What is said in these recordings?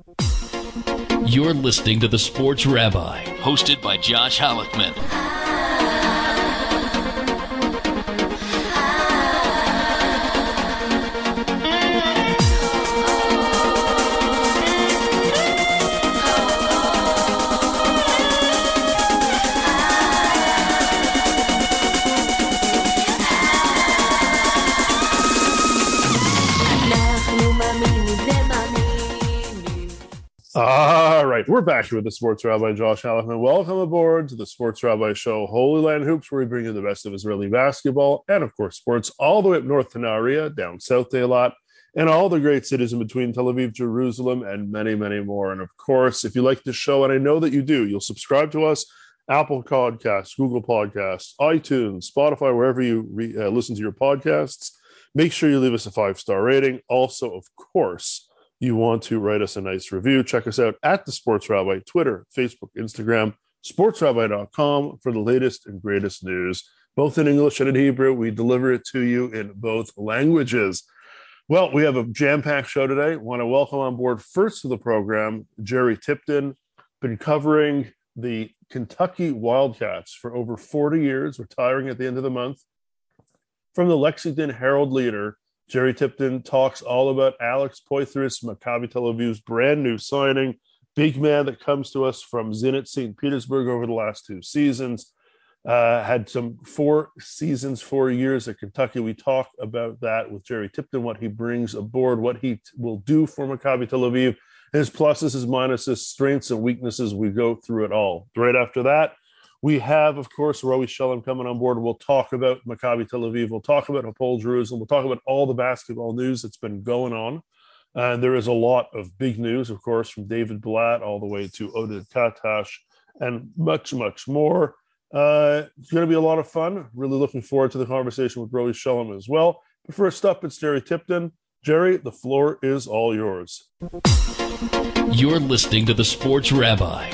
You're listening to The Sports Rabbi, hosted by Josh Halleckman. All right, we're back here with the Sports Rabbi, Josh Halleckman. Welcome aboard to the Sports Rabbi Show, Holy Land Hoops, where we bring you the best of Israeli basketball and, of course, sports all the way up north to Nahariya, down south to Eilat, and all the great cities in between Tel Aviv, Jerusalem, and many, many more. And, of course, if you like the show, and I know that you do, you'll subscribe to us, Apple Podcasts, Google Podcasts, iTunes, Spotify, wherever you listen to your podcasts. Make sure you leave us a 5-star rating. Also, of course, you want to write us a nice review, check us out at The Sports Rabbi, Twitter, Facebook, Instagram, sportsrabbi.com for the latest and greatest news, both in English and in Hebrew. We deliver it to you in both languages. Well, we have a jam-packed show today. I want to welcome on board first to the program, Jerry Tipton, been covering the Kentucky Wildcats for over 40 years, retiring at the end of the month. From the Lexington Herald-Leader, Jerry Tipton talks all about Alex Poythress, Maccabi Tel Aviv's brand new signing, big man that comes to us from Zenit St. Petersburg over the last 2 seasons. Had some 4 seasons, 4 years at Kentucky. We talk about that with Jerry Tipton, what he brings aboard, what he will do for Maccabi Tel Aviv, his pluses, his minuses, strengths and weaknesses. We go through it all. Right after that, we have, of course, Rowie Shalom coming on board. We'll talk about Maccabi Tel Aviv. We'll talk about Hapoel Jerusalem. We'll talk about all the basketball news that's been going on. And there is a lot of big news, of course, from David Blatt all the way to Oded Katash and much, much more. It's going to be a lot of fun. Really looking forward to the conversation with Rowie Shalom as well. But first up, it's Jerry Tipton. Jerry, the floor is all yours. You're listening to The Sports Rabbi.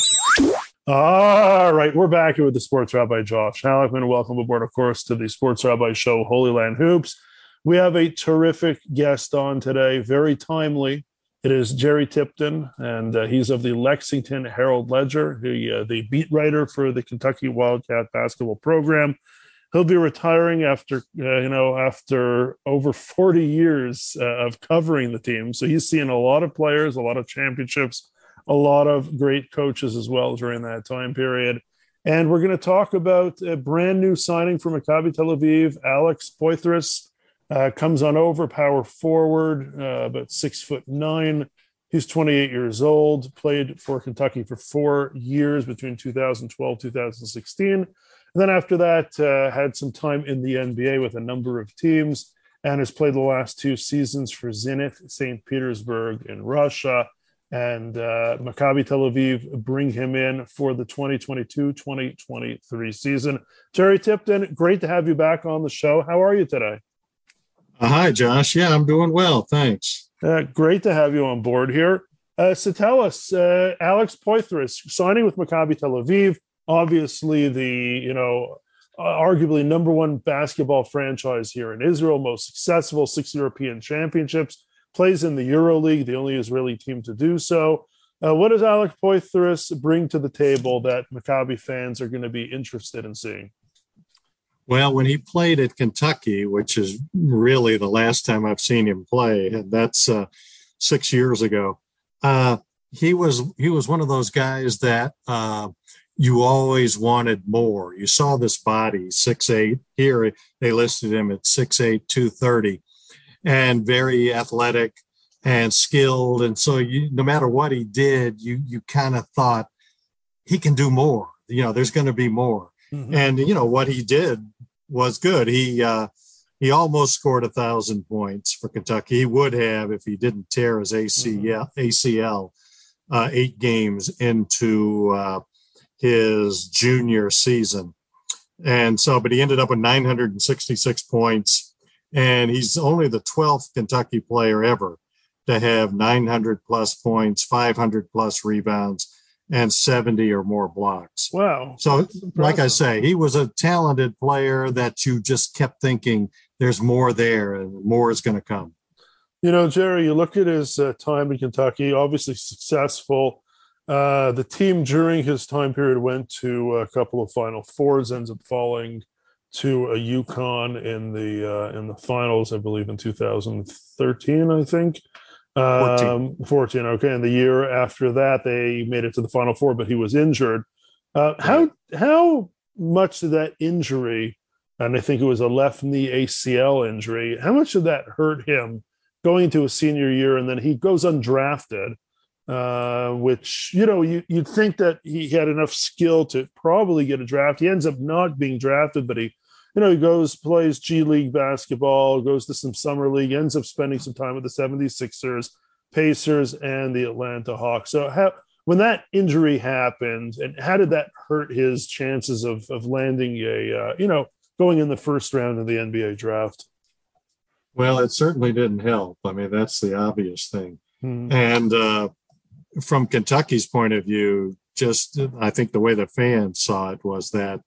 All right, we're back here with the Sports Rabbi, Josh Halleckman. Welcome aboard, of course, to the Sports Rabbi Show, Holy Land Hoops. We have a terrific guest on today, very timely. It is Jerry Tipton, and he's of the Lexington Herald-Ledger, the beat writer for the Kentucky Wildcat basketball program. He'll be retiring after over 40 years of covering the team. So he's seen a lot of players, a lot of championships, a lot of great coaches as well during that time period. And we're going to talk about a brand new signing for Maccabi Tel Aviv. Alex Poythress comes on over, power forward, about 6'9". He's 28 years old, played for Kentucky for 4 years between 2012, 2016. And then after that, had some time in the NBA with a number of teams and has played the last 2 seasons for Zenit St. Petersburg in Russia. And Maccabi Tel Aviv bring him in for the 2022-2023 season. Jerry Tipton, great to have you back on the show. How are you today? Hi, Josh. Yeah, I'm doing well. Thanks. Great to have you on board here. So tell us, Alex Poythress, signing with Maccabi Tel Aviv, obviously the, arguably number 1 basketball franchise here in Israel, most successful, 6 European championships, plays in the EuroLeague, the only Israeli team to do so. What does Alex Poythress bring to the table that Maccabi fans are going to be interested in seeing? Well, when he played at Kentucky, which is really the last time I've seen him play, and that's 6 years ago, he was one of those guys that you always wanted more. You saw this body, 6'8". Here they listed him at 6'8", 230. And very athletic and skilled. And so no matter what he did, you kind of thought he can do more. There's going to be more. Mm-hmm. And, what he did was good. He almost scored 1,000 points for Kentucky. He would have if he didn't tear his ACL 8 games into his junior season. And so, but he ended up with 966 points. And he's only the 12th Kentucky player ever to have 900 plus points, 500 plus rebounds, and 70 or more blocks. Wow. So like I say, he was a talented player that you just kept thinking there's more there and more is going to come. Jerry, you look at his time in Kentucky, obviously successful. The team during his time period went to a couple of Final Fours, ends up falling to a UConn in the finals, I believe, in 2013, I think. 14. Okay. And the year after that, they made it to the Final Four, but he was injured. How much did that injury, and I think it was a left knee ACL injury, how much did that hurt him going into a senior year? And then he goes undrafted, which, you'd think that he had enough skill to probably get a draft. He ends up not being drafted, but he goes, plays G League basketball, goes to some summer league, ends up spending some time with the 76ers, Pacers, and the Atlanta Hawks. So when that injury happened, and how did that hurt his chances of landing going in the first round of the NBA draft? Well, it certainly didn't help. I mean, that's the obvious thing. And from Kentucky's point of view, I think the way the fans saw it was that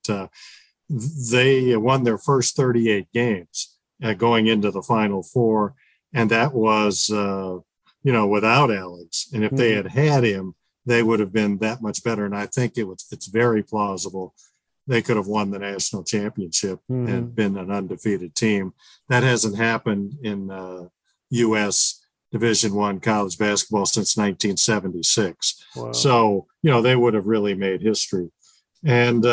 they won their first 38 games going into the Final Four, and that was, without Alex. And if they had him, they would have been that much better. And I think it's very plausible they could have won the national championship and been an undefeated team. That hasn't happened in U.S. Division I college basketball since 1976. Wow. So, they would have really made history. And,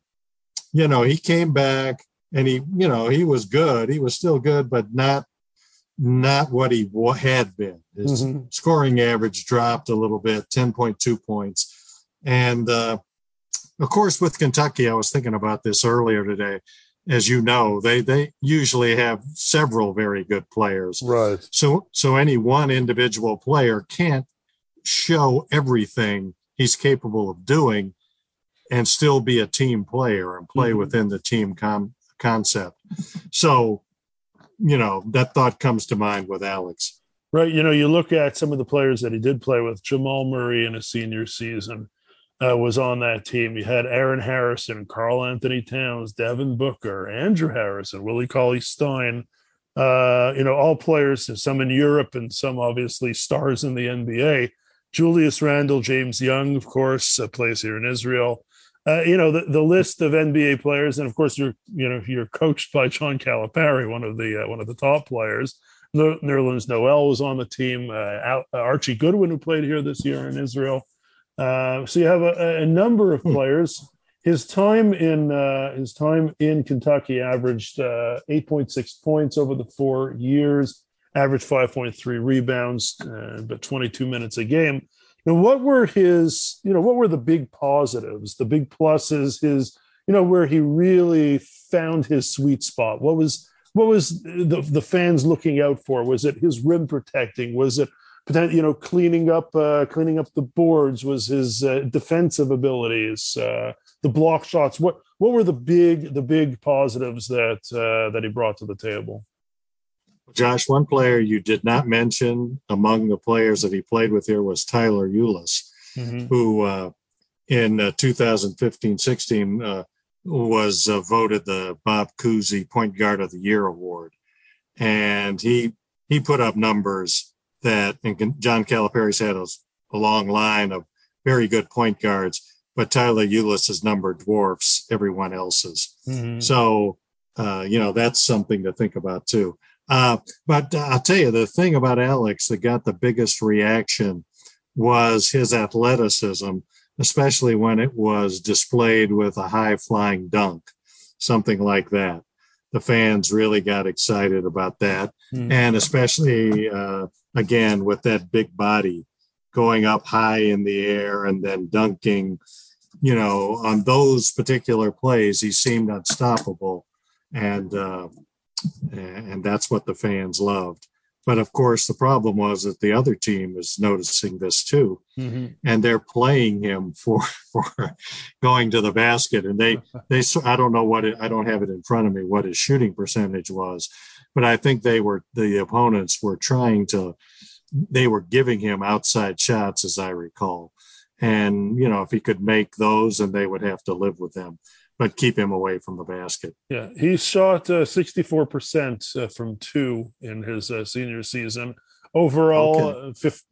he came back and he was good. He was still good, but not what he had been. His scoring average dropped a little bit, 10.2 points. And, of course, with Kentucky, I was thinking about this earlier today. As you know, they usually have several very good players. Right. So any one individual player can't show everything he's capable of doing and still be a team player and play within the team concept. So, that thought comes to mind with Alex. Right. You look at some of the players that he did play with. Jamal Murray in his senior season was on that team. You had Aaron Harrison, Karl Anthony Towns, Devin Booker, Andrew Harrison, Willie Cauley-Stein, all players, some in Europe and some obviously stars in the NBA. Julius Randle, James Young, of course, plays here in Israel. The list of NBA players, and of course you're coached by John Calipari, one of the top players. Nerlens Noel was on the team. Archie Goodwin, who played here this year in Israel. So you have a number of players. His time in Kentucky averaged 8.6 points over the 4 years, averaged 5.3 rebounds, but 22 minutes a game. Now, what were the big positives, the big pluses, where he really found his sweet spot? What was the fans looking out for? Was it his rim protecting? Was it cleaning up the boards? Was his defensive abilities, the block shots? What were the big positives that he brought to the table? Josh, one player you did not mention among the players that he played with here was Tyler Ulis, who in 2015-16 was voted the Bob Cousy Point Guard of the Year award. And he put up numbers that, and John Calipari's had a long line of very good point guards, but Tyler Ulis's number dwarfs everyone else's. So, that's something to think about too. But I'll tell you, the thing about Alex that got the biggest reaction was his athleticism, especially when it was displayed with a high-flying dunk, something like that. The fans really got excited about that. And especially, again, with that big body going up high in the air and then dunking, on those particular plays, he seemed unstoppable. And that's what the fans loved. But of course, the problem was that the other team is noticing this too, and they're playing him for going to the basket. And they I don't know I don't have it in front of me what his shooting percentage was, but I think the opponents were they were giving him outside shots, as I recall. And if he could make those, then they would have to live with them, but keep him away from the basket. Yeah, he shot 64% from two in his senior season. Overall,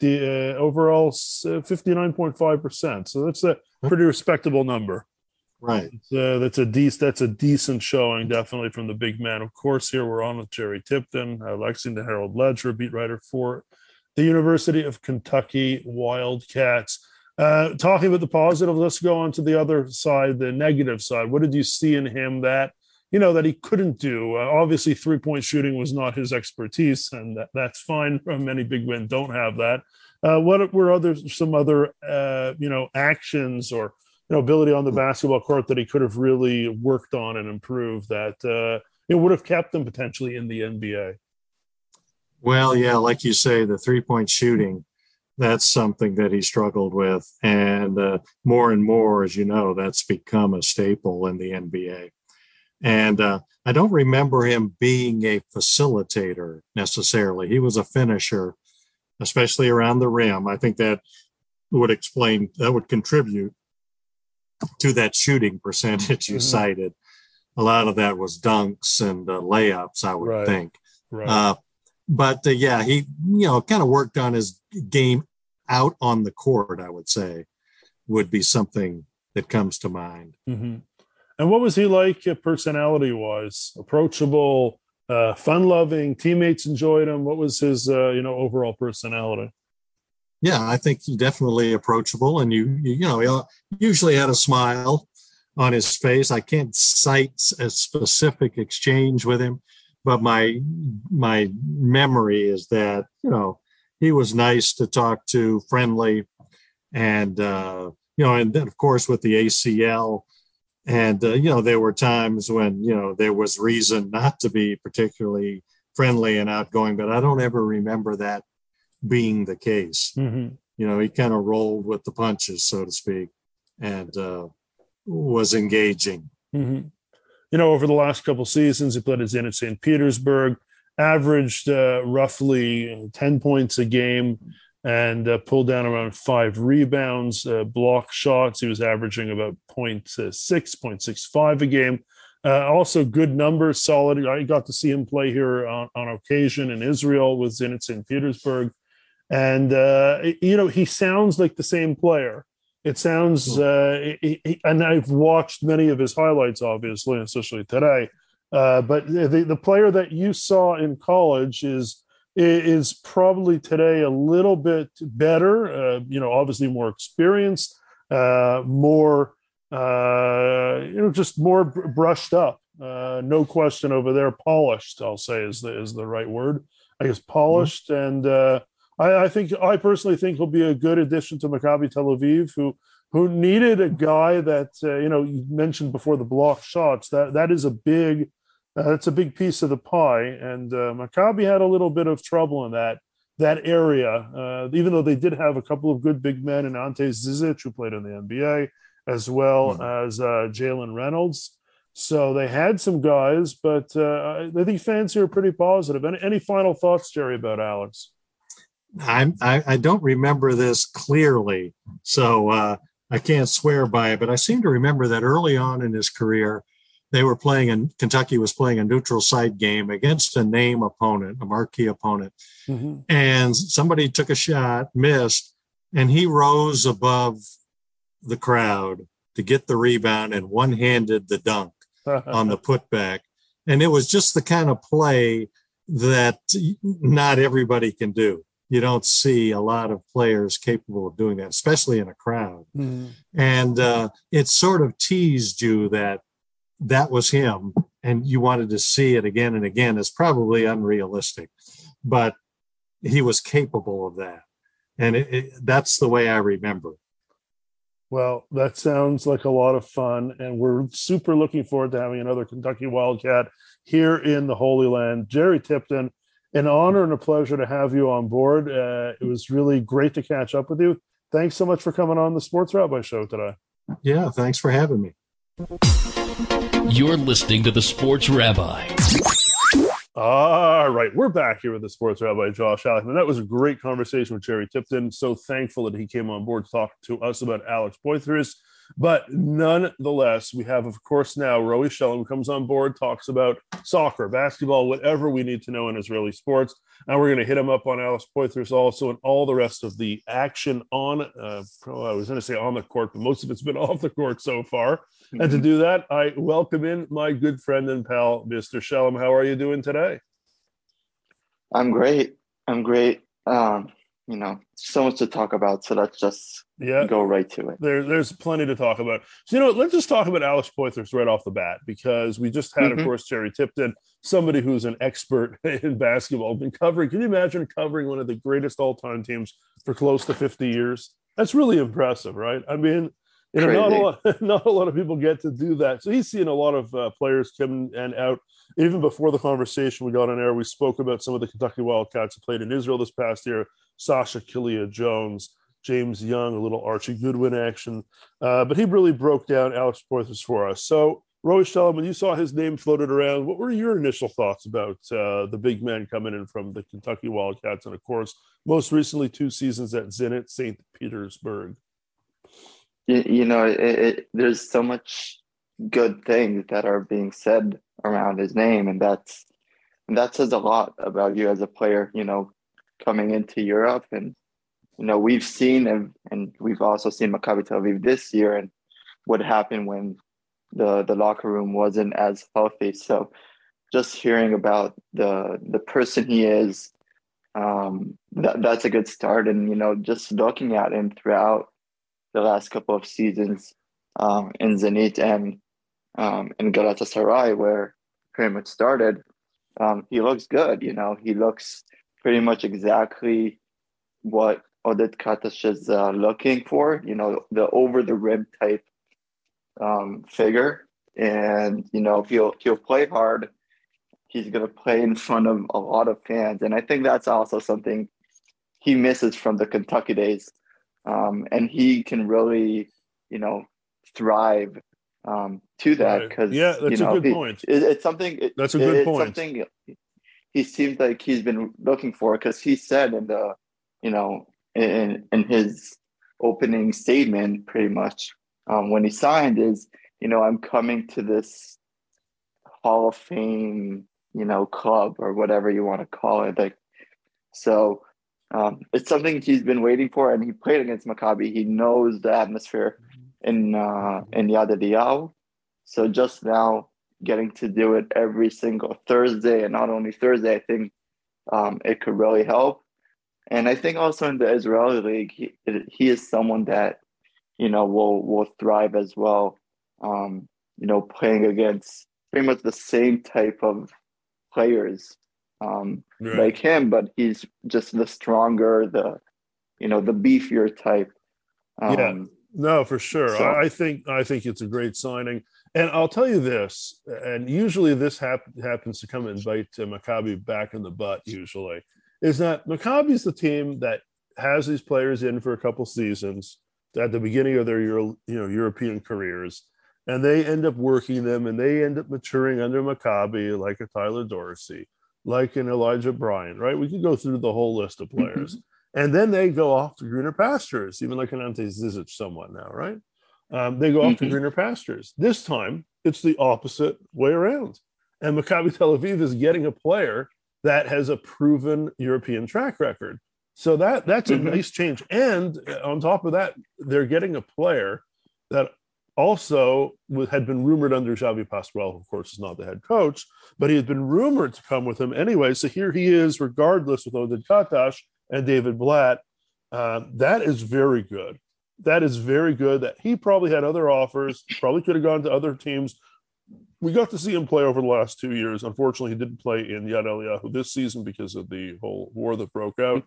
59.5%. So that's a pretty respectable number. Right. That's a decent showing, definitely, from the big man. Of course, here we're on with Jerry Tipton, Lexington Herald Ledger, beat writer for the University of Kentucky Wildcats. Talking about the positive, let's go on to the other side, the negative side. What did you see in him that he couldn't do? Obviously, three-point shooting was not his expertise, and that's fine. Many big men don't have that. What were some other actions or ability on the basketball court that he could have really worked on and improved that would have kept him potentially in the NBA? Well, yeah, like you say, the three-point shooting, that's something that he struggled with. And more and more, as you know, that's become a staple in the NBA. And I don't remember him being a facilitator necessarily. He was a finisher, especially around the rim. I think that would contribute to that shooting percentage you cited. A lot of that was dunks and layups, I would think. Right. But he, kind of worked on his game out on the court, I would say, would be something that comes to mind. Mm-hmm. And what was he like personality-wise? Approachable, fun-loving, teammates enjoyed him. What was his, overall personality? Yeah, I think he definitely approachable, and he usually had a smile on his face. I can't cite a specific exchange with him, but my memory is that he was nice to talk to, friendly, and and then of course with the ACL, and there were times when there was reason not to be particularly friendly and outgoing, but I don't ever remember that being the case. Mm-hmm. He kind of rolled with the punches, so to speak, and was engaging. Mm-hmm. Over the last couple seasons, he played at Zenit St. Petersburg, averaged roughly 10 points a game, and pulled down around 5 rebounds, block shots. He was averaging about 0.65 a game. Also good numbers, solid. I got to see him play here on occasion in Israel with Zenit St. Petersburg. And, he sounds like the same player. It sounds, and I've watched many of his highlights, obviously, especially today. But the player that you saw in college is probably today a little bit better, obviously more experienced, more, just more brushed up. No question over there. Polished, I'll say, is the right word. I guess polished. Mm-hmm. And I personally think he'll be a good addition to Maccabi Tel Aviv, who needed a guy that, you mentioned before the block shots. That is a big, that's a big piece of the pie. And Maccabi had a little bit of trouble in that area, even though they did have a couple of good big men in Ante Zizic, who played in the NBA, as well as Jalen Reynolds. So they had some guys, but I think fans here are pretty positive. Any final thoughts, Jerry, about Alex? I don't remember this clearly, so I can't swear by it, but I seem to remember that early on in his career, Kentucky was playing a neutral site game against a name opponent, a marquee opponent. Mm-hmm. And somebody took a shot, missed, and he rose above the crowd to get the rebound and one-handed the dunk on the putback. And it was just the kind of play that not everybody can do. You don't see a lot of players capable of doing that, especially in a crowd. Mm-hmm. And it sort of teased you that was him, and you wanted to see it again and again. It's probably unrealistic, but he was capable of that. And that's the way I remember. Well, that sounds like a lot of fun, and we're super looking forward to having another Kentucky Wildcat here in the Holy Land. Jerry Tipton, an honor and a pleasure to have you on board. It was really great to catch up with you. Thanks so much for coming on the Sports Rabbi Show today. Yeah, thanks for having me. You're listening to the Sports Rabbi. All right, we're back here with the Sports Rabbi, Josh Aleckman. That was a great conversation with Jerry Tipton. So thankful that he came on board to talk to us about Alex Poythress. But nonetheless, we have, of course, now Rowie Shellam, who comes on board, talks about soccer, basketball, whatever we need to know in Israeli sports. And we're going to hit him up on Alex Poythress also and all the rest of the action on, I was going to say on the court, but most of it's been off the court so far. Mm-hmm. And to do that, I welcome in my good friend and pal, Mr. Shalom. How are you doing today? I'm great. So much to talk about. So let's just go right to it. There's plenty to talk about. So, let's just talk about Alex Poythress right off the bat, because we just had, of course, Jerry Tipton, somebody who's an expert in basketball, been covering. Can you imagine covering one of the greatest all-time teams for close to 50 years? That's really impressive, right? I mean, not a lot of people get to do that. So he's seen a lot of players come and out. Even before the conversation we got on air, we spoke about some of the Kentucky Wildcats who played in Israel this past year. Sasha Kilia-Jones, James Young, a little Archie Goodwin action. But he really broke down Alex Poythress for us. So, Roy Shalom, when you saw his name floated around, what were your initial thoughts about the big man coming in from the Kentucky Wildcats? And, of course, most recently 2 seasons at Zenit St. Petersburg. There's so much good things that are being said around his name, and that says a lot about you as a player, coming into Europe. And we've seen and we've also seen Maccabi Tel Aviv this year and what happened when the locker room wasn't as healthy. So just hearing about the person he is, that's a good start. And just looking at him throughout the last couple of seasons in Zenit and in Galatasaray, where pretty much started, he looks good. He looks pretty much exactly what Oded Katash is looking for, the over-the-rim type figure. And, he'll play hard. He's going to play in front of a lot of fans. And I think that's also something he misses from the Kentucky days. And he can really, thrive to that, because that's a good point. It's something. That's a good point. Something he seems like he's been looking for, because he said in the, in his opening statement, pretty much when he signed, is I'm coming to this Hall of Fame, club, or whatever you want to call it, like so. It's something he's been waiting for, and he played against Maccabi. He knows the atmosphere in Yad Eliyahu. So just now getting to do it every single Thursday, and not only Thursday, I think it could really help. And I think also in the Israeli league, he is someone that will thrive as well. Playing against pretty much the same type of players. Like him, but he's just the stronger, the beefier type. No, for sure. So, I think it's a great signing, and I'll tell you this. And usually, this happens to come and bite Maccabi back in the butt. Usually, is that Maccabi's the team that has these players in for a couple seasons at the beginning of their European careers, and they end up working them, and they end up maturing under Maccabi, like a Tyler Dorsey, like an Elijah Bryant, right? We could go through the whole list of players. And then they go off to greener pastures, even like an Ante Zizic somewhat now, right? They go off to greener pastures. This time, it's the opposite way around. And Maccabi Tel Aviv is getting a player that has a proven European track record. So that's a nice change. And on top of that, they're getting a player that also had been rumored under Xavi Pascual, of course, is not the head coach, but he had been rumored to come with him anyway. So here he is, regardless, with Oded Katash and David Blatt. That is very good. That is very good. That he probably had other offers, probably could have gone to other teams. We got to see him play over the last 2 years. Unfortunately, he didn't play in Yad Eliyahu this season because of the whole war that broke out.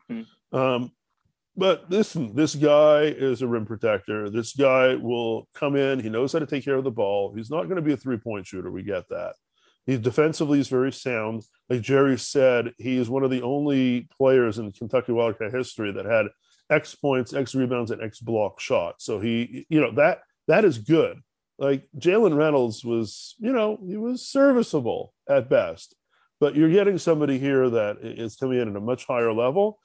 But listen, this guy is a rim protector. This guy will come in. He knows how to take care of the ball. He's not going to be a three-point shooter. We get that. Defensively, he's very sound. Like Jerry said, he is one of the only players in Kentucky Wildcat history that had X points, X rebounds, and X block shots. So that is good. Like Jalen Reynolds was, he was serviceable at best. But you're getting somebody here that is coming in at a much higher level.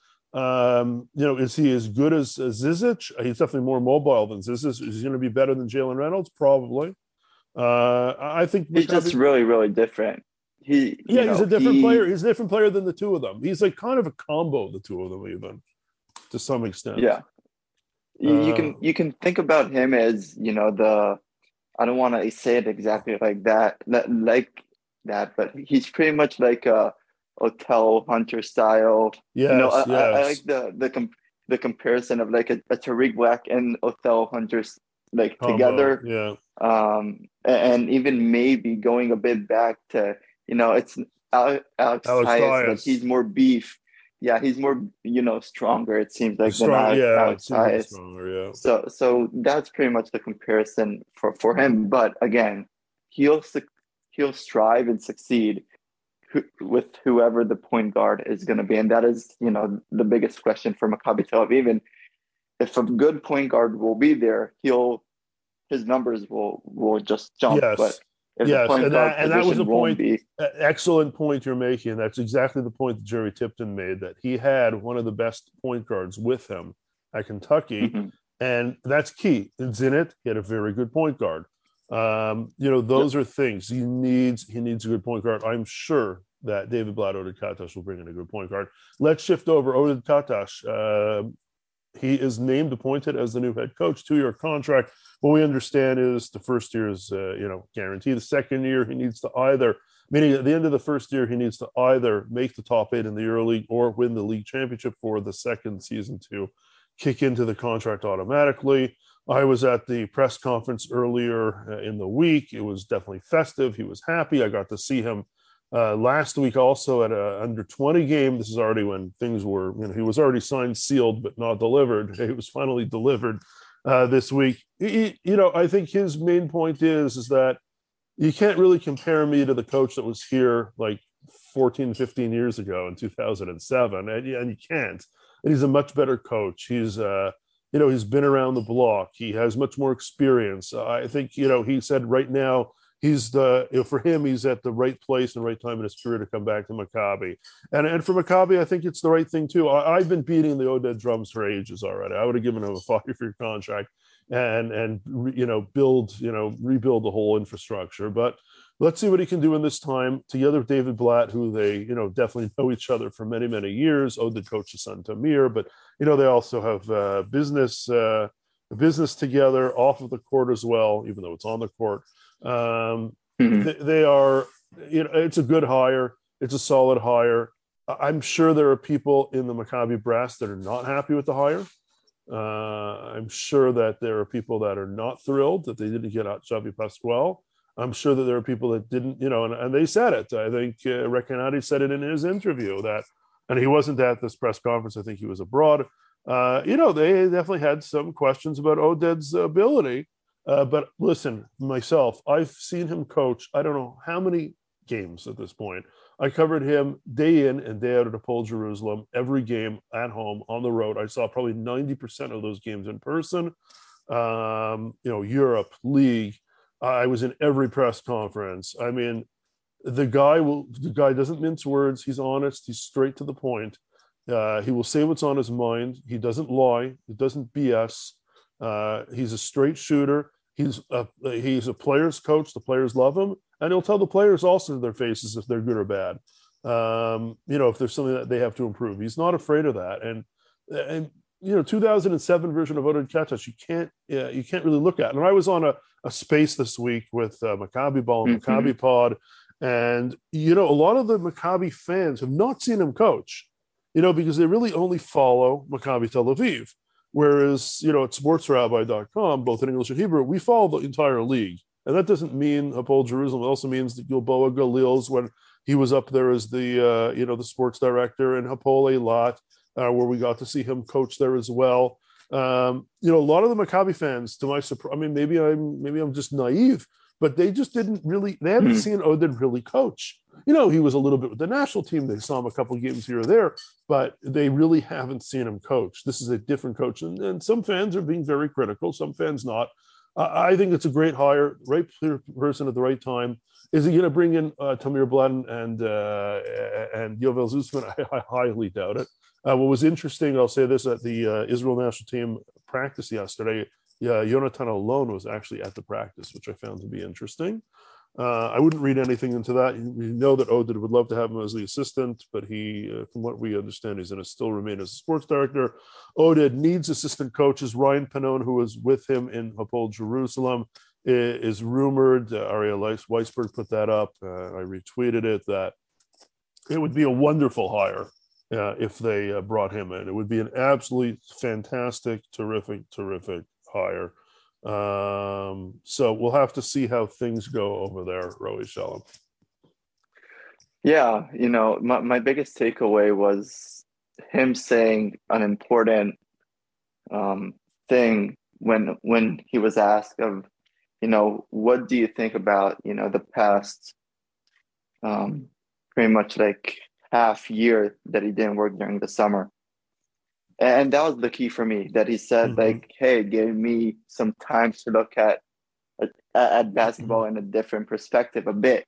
Is he as good as Zizic? He's definitely more mobile than Zizic. Is he going to be better than Jalen Reynolds? Probably. I think he's just really, really different. Yeah, he's a different player. He's a different player than the two of them. He's like kind of a combo of the two of them, even to some extent. Yeah, you can think about him as, I don't want to say it exactly like that, but he's pretty much like a Hotel Hunter style. Yes, I yes. like the comparison of like a Tariq Black and Hotel Hunters like Combo, together. yeah. And even maybe going a bit back to, it's Alex Alex Tyus, but he's Dias. more beef. Yeah, he's more, stronger, it seems like, He's than strong. Yeah, it Alex seems like Tyus. stronger. Yeah. So that's pretty much the comparison for him. But again, he'll strive and succeed with whoever the point guard is going to be, and that is, the biggest question for Maccabi Tel Aviv. And if a good point guard will be there, his numbers will just jump. But Yes. if the Yes, point guard and that was a position won't point, be, excellent point you're making. That's exactly the point that Jerry Tipton made, that he had one of the best point guards with him at Kentucky, mm-hmm. and that's key. In Zenit, he had a very good point guard. Those are things he needs. He needs a good point guard. I'm sure that David Blatt, Oded Katash will bring in a good point guard. Let's shift over. Oded Katash, he is named, appointed as the new head coach, 2-year contract. What we understand is the first year is, guaranteed. The second year, he needs to meaning at the end of the first year, he needs to either make the top 8 in the EuroLeague or win the league championship for the second season to kick into the contract automatically. I was at the press conference earlier in the week. It was definitely festive. He was happy. I got to see him last week also at a under 20 game. This is already when things were, he was already signed, sealed, but not delivered. It was finally delivered this week. I think his main point is that you can't really compare me to the coach that was here like 14, 15 years ago in 2007. And you can't. And he's a much better coach. He's, he's been around the block. He has much more experience. I think, he said right now, for him, he's at the right place and right time in his career to come back to Maccabi. And for Maccabi, I think it's the right thing too. I've been beating the Oded drums for ages already. I would have given him a 5-year contract and rebuild the whole infrastructure. But let's see what he can do in this time together with David Blatt, who they, definitely know each other for many, many years. Oded coached his son Tamir, but, they also have business together off of the court as well, even though it's on the court. They are, it's a good hire. It's a solid hire. I'm sure there are people in the Maccabi brass that are not happy with the hire. I'm sure that there are people that are not thrilled that they didn't get out Xavi Pascual. I'm sure that there are people that didn't, and they said it. I think Recanati said it in his interview and he wasn't at this press conference. I think he was abroad. They definitely had some questions about Oded's ability. But listen, myself, I've seen him coach, I don't know how many games at this point. I covered him day in and day out at Hapoel Jerusalem, every game at home, on the road. I saw probably 90% of those games in person. Europe, league. I was in every press conference. I mean, the guy doesn't mince words. He's honest. He's straight to the point. He will say what's on his mind. He doesn't lie. He doesn't BS. He's a straight shooter. He's a player's coach. The players love him, and he'll tell the players also to their faces if they're good or bad. If there's something that they have to improve, he's not afraid of that. And 2007 version of Oded Katash, you can't really look at. And I was on a space this week with Maccabi Ball and Maccabi Pod, and a lot of the Maccabi fans have not seen him coach, because they really only follow Maccabi Tel Aviv. Whereas, at sportsrabbi.com, both in English and Hebrew, we follow the entire league. And that doesn't mean Hapoel Jerusalem. It also means the Gilboa Galils when he was up there as the sports director, and Hapoel Eilat, where we got to see him coach there as well. A lot of the Maccabi fans, to my surprise, I mean, maybe I'm just naive, but they just they haven't seen Oded really coach. He was a little bit with the national team. They saw him a couple of games here or there, but they really haven't seen him coach. This is a different coach. And some fans are being very critical, some fans not. I think it's a great hire, right person at the right time. Is he going to bring in Tamir Blatt and Yovel Zuzman? I highly doubt it. What was interesting, I'll say this, at the Israel national team practice yesterday, Yonatan Alon was actually at the practice, which I found to be interesting. I wouldn't read anything into that. We know that Oded would love to have him as the assistant, but he, from what we understand, he's going to still remain as a sports director. Oded needs assistant coaches. Ryan Pannone, who was with him in Hapoel Jerusalem, is rumored. Ariel Weisberg put that up. I retweeted it, that it would be a wonderful hire if they brought him in. It would be an absolutely fantastic, terrific hire. So we'll have to see how things go over there, Roy Shalom. Yeah, my biggest takeaway was him saying an important thing when he was asked of, what do you think about, the past pretty much like half year that he didn't work during the summer. And that was the key for me, that he said, hey, it gave me some time to look at basketball in a different perspective a bit.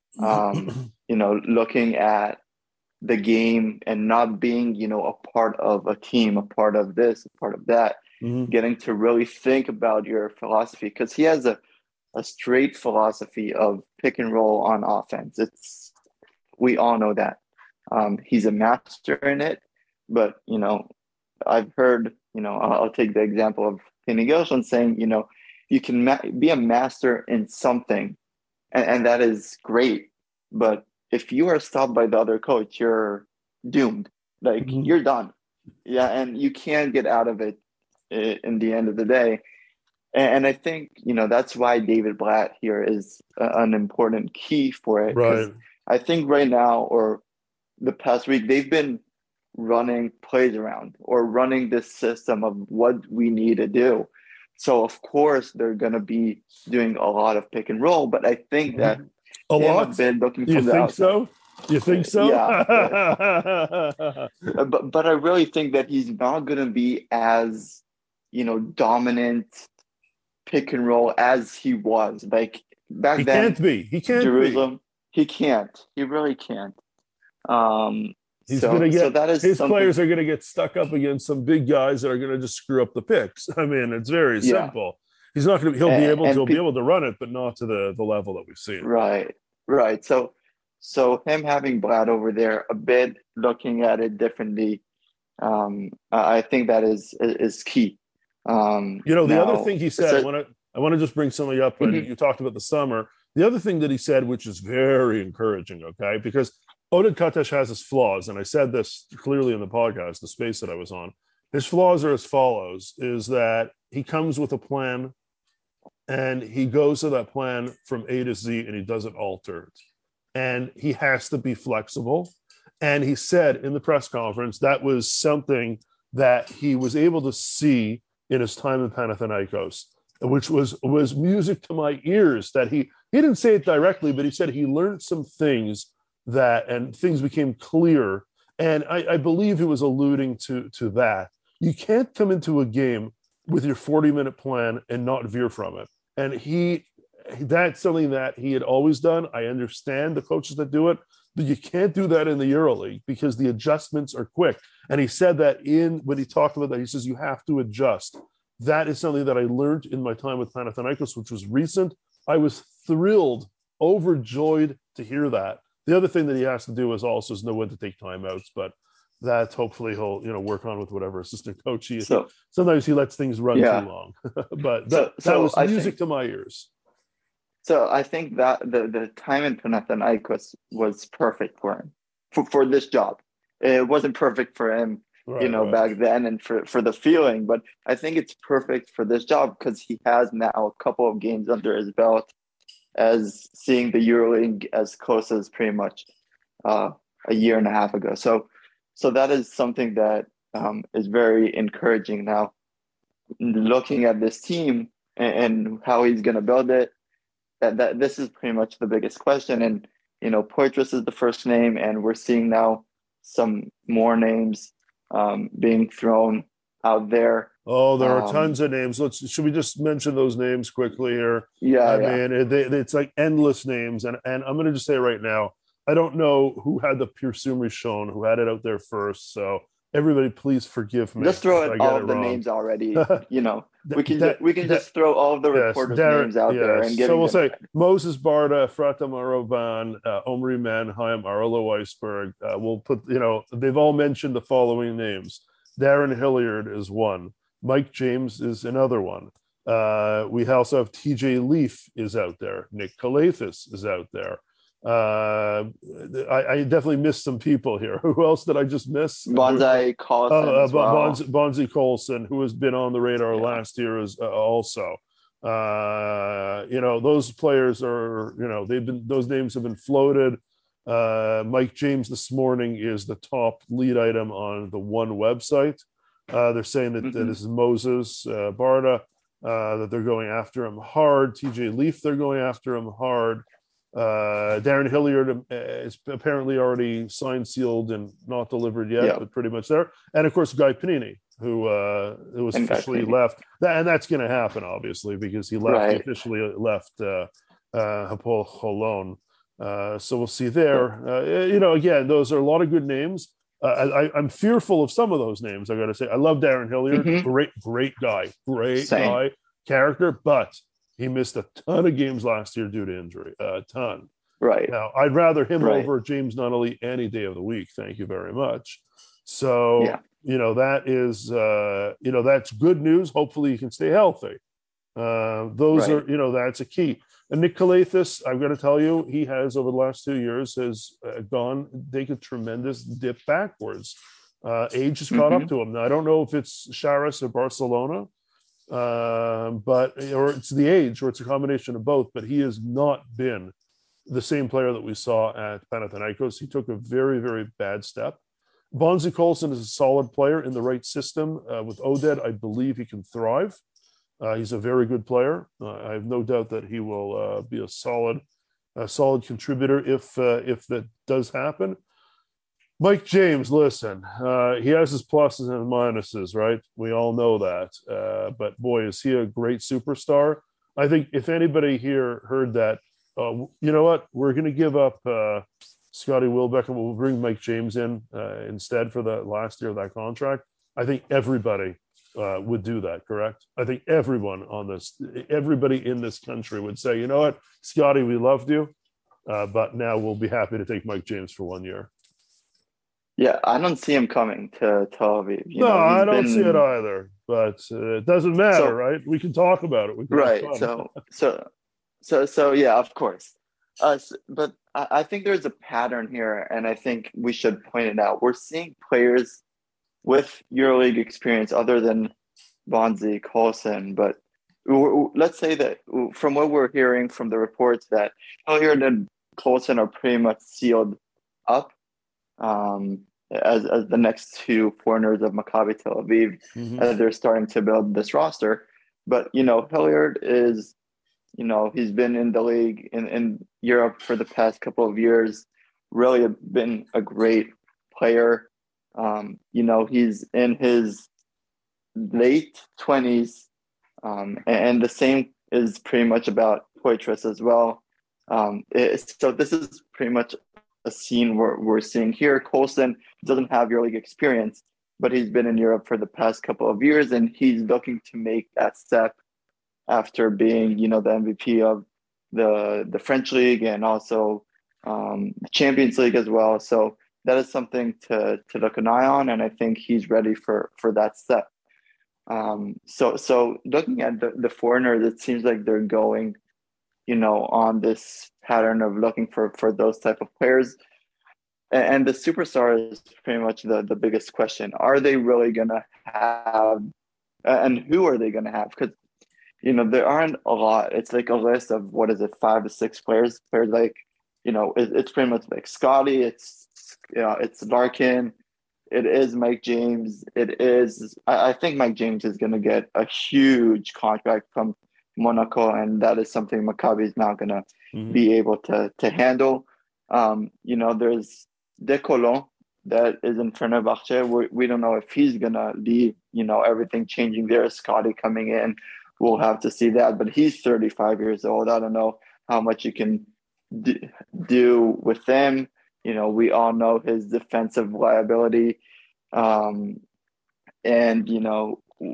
Looking at the game and not being, a part of a team, a part of this, a part of that, getting to really think about your philosophy, because he has a straight philosophy of pick and roll on offense. We all know that. He's a master in it, but, I've heard, I'll take the example of Kenny Gilson saying, you can be a master in something, and that is great. But if you are stopped by the other coach, you're doomed. Like, you're done. Yeah, and you can't get out of it in the end of the day. And I think, that's why David Blatt here is an important key for it. Right. I think right now, or the past week, they've been running plays around or running this system of what we need to do. So of course they're going to be doing a lot of pick and roll, but I think that a lot. Been looking from you the think outside. So? You think so? Yeah. but I really think that he's not going to be as dominant pick and roll as he was. Like back then, he can't Jerusalem. Be. He can't. He really can't. He's going to get, so that is his players are going to get stuck up against some big guys that are going to just screw up the picks. I mean, it's very simple. He's not going to. He'll be able to run it, but not to the level that we've seen. Right. So him having Blatt over there a bit, looking at it differently, I think that is key. The other thing he said, I want to just bring something up. You talked about the summer. The other thing that he said, which is very encouraging, okay, because Oded Katesh has his flaws, and I said this clearly in the podcast, the space that I was on. His flaws are as follows, is that he comes with a plan, and he goes to that plan from A to Z, and he doesn't alter it. And he has to be flexible. And he said in the press conference that was something that he was able to see in his time in Panathinaikos, which was music to my ears, that he didn't say it directly, but he said he learned some things and things became clear. And I believe he was alluding to that. You can't come into a game with your 40-minute plan and not veer from it. And that's something that he had always done. I understand the coaches that do it, but you can't do that in the EuroLeague because the adjustments are quick. And he said that when he talked about that, he says, you have to adjust. That is something that I learned in my time with Panathinaikos, which was recent. I was thrilled, overjoyed to hear that. The other thing that he has to do is also know when to take timeouts, but that hopefully he'll work on with whatever assistant coach he is. So, sometimes he lets things run too long, but that was music to my ears. So I think that the time in Panathinaikos was perfect for him for this job. It wasn't perfect for him, back then and for the feeling, but I think it's perfect for this job because he has now a couple of games under his belt, as seeing the EuroLeague as close as pretty much a year and a half ago. So that is something that is very encouraging now. Looking at this team and how he's going to build it, that this is pretty much the biggest question. And Poitras is the first name, and we're seeing now some more names being thrown out there. Oh, there are tons of names. Should we just mention those names quickly here? Yeah. I mean, it's like endless names. And I'm going to just say right now, I don't know who had the Pirsum Rishon, who had it out there first. So everybody, please forgive me. Just throw out all the names already, we can just throw all of the reporters' names out there and give. So we'll say Moses Barda, Frata Marovan, Omri Manheim, Arlo Weisberg. We'll put, they've all mentioned the following names. Darren Hilliard is one. Mike James is another one. We also have TJ Leaf is out there. Nick Kalathis is out there. I definitely missed some people here. Who else did I just miss? Bonzi Colson. Bonzi Colson, who has been on the radar last year, is also. Those players are, those names have been floated. Mike James this morning is the top lead item on the One website. They're saying that this is Moses Barda, that they're going after him hard. TJ Leaf, they're going after him hard. Darren Hilliard is apparently already signed, sealed, and not delivered yet, but pretty much there. And of course, Guy Panini, who was officially left, and that's going to happen obviously because he left. He officially left Hapoel Holon. So we'll see there. Again, those are a lot of good names. I'm fearful of some of those names. I got to say, I love Darren Hilliard. Great guy, guy, character, but he missed a ton of games last year due to injury, a ton. Right. Now, I'd rather him over James Nunnally any day of the week. Thank you very much. So, that is, that's good news. Hopefully he can stay healthy. Those are, that's a key. And Nick Kalathis, I've got to tell you, he has over the last 2 years has taken a tremendous dip backwards. Age has caught up to him. Now, I don't know if it's Charas or Barcelona, or it's the age, or it's a combination of both, but he has not been the same player that we saw at Panathinaikos. He took a very, very bad step. Bonzi Colson is a solid player in the right system. With Oded, I believe he can thrive. He's a very good player. I have no doubt that he will be a solid contributor if that does happen. Mike James, listen, he has his pluses and minuses, right? We all know that. But boy, is he a great superstar. I think if anybody here heard that, you know what? We're going to give up Scotty Wilbeck and we'll bring Mike James in instead for the last year of that contract. I think everybody would do that, correct? I think everybody in this country would say, you know what, Scotty, we loved you, but now we'll be happy to take Mike James for 1 year. Yeah, I don't see him coming to Tel Aviv. I don't see it either, but it doesn't matter, right? We can talk about it. Right. So yeah, of course. But I think there's a pattern here, and I think we should point it out. We're seeing players with EuroLeague experience other than Bonzi Colson, but let's say that from what we're hearing from the reports that Hilliard and Colson are pretty much sealed up as the next two foreigners of Maccabi Tel Aviv as they're starting to build this roster. But, Hilliard is, he's been in the league in Europe for the past couple of years, really been a great player. He's in his late 20s, and the same is pretty much about Poitras as well. So this is pretty much a scene we're seeing here. Colson doesn't have EuroLeague experience, but he's been in Europe for the past couple of years, and he's looking to make that step after being, the MVP of the French League and also the Champions League as well. So that is something to look an eye on, and I think he's ready for that step. So looking at the foreigners, it seems like they're going, on this pattern of looking for those type of players. And the superstar is pretty much the biggest question. Are they really going to have, and who are they going to have? Because, there aren't a lot. It's like a list of, 5 to 6 players. Players like, it's pretty much like Scotty. It's Larkin. It is Mike James. I think Mike James is going to get a huge contract from Monaco, and that is something Maccabi is not going to be able to handle. There's Decolon that is in Fenerbahce. We don't know if he's going to leave, everything changing there. Scotty coming in. We'll have to see that. But he's 35 years old. I don't know how much you can do with him. We all know his defensive liability. And,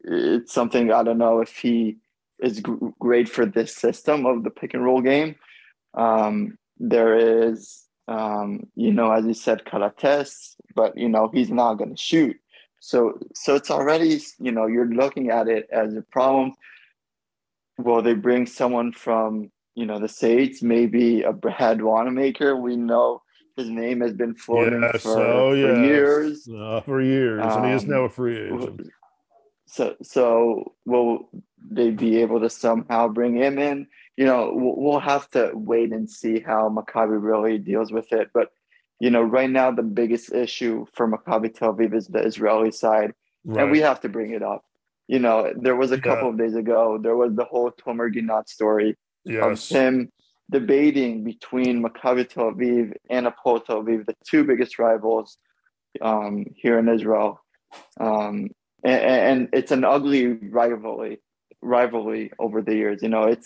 it's something, I don't know if he is great for this system of the pick and roll game. There is, as you said, Karates, but, he's not going to shoot. So it's already, you're looking at it as a problem. Will they bring someone from, the States, maybe a Brad Wanamaker? We know his name has been floating for years. For years, and he is now a free agent. So will they be able to somehow bring him in? We'll have to wait and see how Maccabi really deals with it. But, right now the biggest issue for Maccabi Tel Aviv is the Israeli side. Right. And we have to bring it up. There was a couple of days ago, there was the whole Tomer Ginat story of him debating between Maccabi Tel Aviv and Hapoel Tel Aviv, the two biggest rivals here in Israel. And it's an ugly rivalry over the years.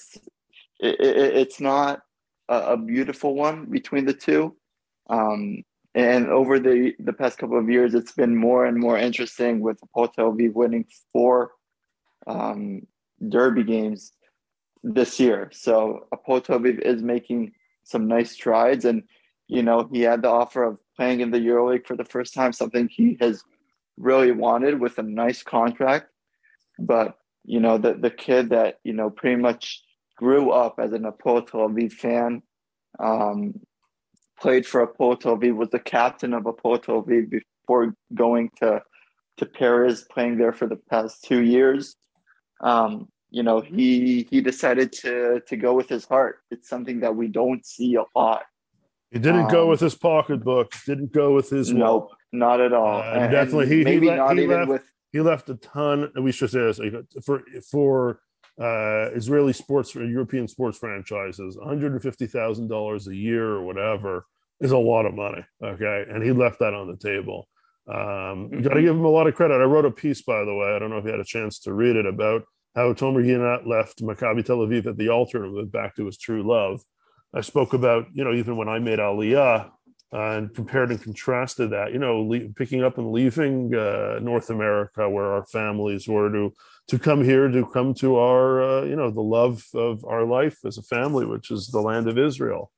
It's not a beautiful one between the two. And over the past couple of years, it's been more and more interesting with Hapoel Tel Aviv winning 4 derby games this year. So Hapoel Tel Aviv is making some nice strides, and he had the offer of playing in the EuroLeague for the first time, something he has really wanted, with a nice contract. But the kid that pretty much grew up as an Hapoel Tel Aviv fan, played for Hapoel Tel Aviv, was the captain of Hapoel Tel Aviv before going to Paris, playing there for the past 2 years. He decided to go with his heart. It's something that we don't see a lot. He didn't go with his pocketbook. Didn't go with his nope, not at all. Definitely, he left a ton. We should say this for Israeli sports or European sports franchises. $150,000 a year or whatever is a lot of money. Okay, and he left that on the table. You got to give him a lot of credit. I wrote a piece, by the way. I don't know if you had a chance to read it, about how Tomer Ginat left Maccabi Tel Aviv at the altar and went back to his true love. I spoke about, even when I made Aliyah, and compared and contrasted that, picking up and leaving North America, where our families were, to come here, to come to our, the love of our life as a family, which is the land of Israel.